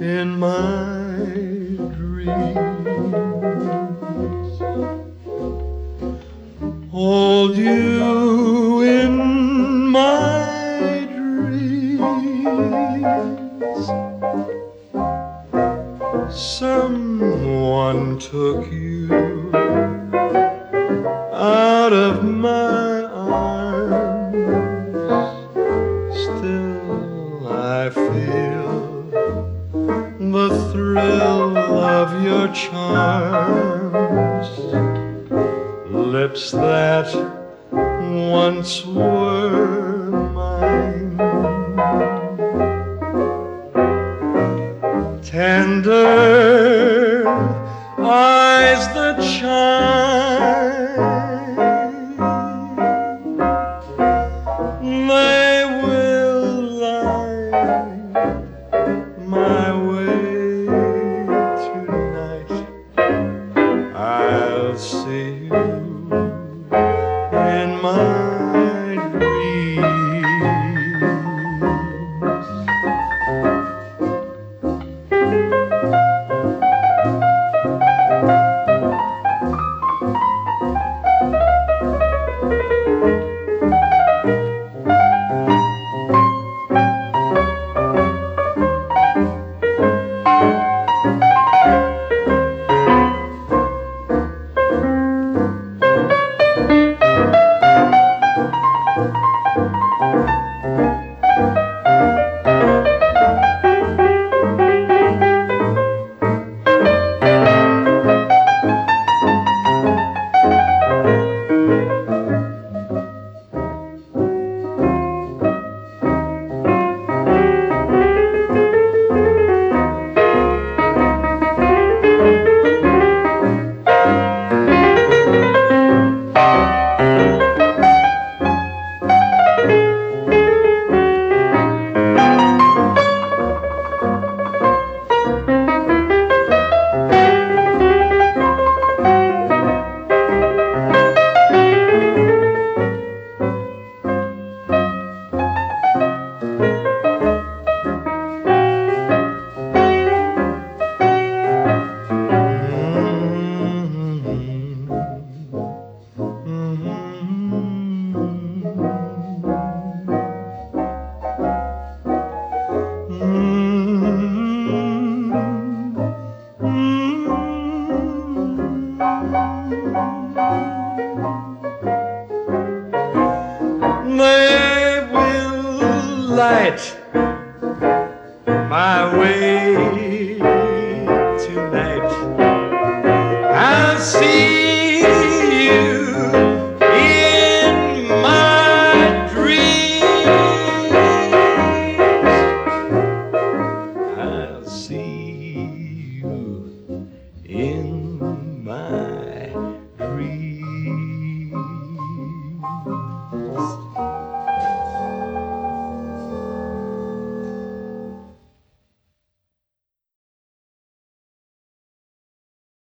in my dreams, hold you in my dreams. Someone took you out of my arms. Still I feel the thrill of your charms, lips that once were mine, tender eyes that shine. They will light my way tonight. I'll see you in my dreams. They will light my way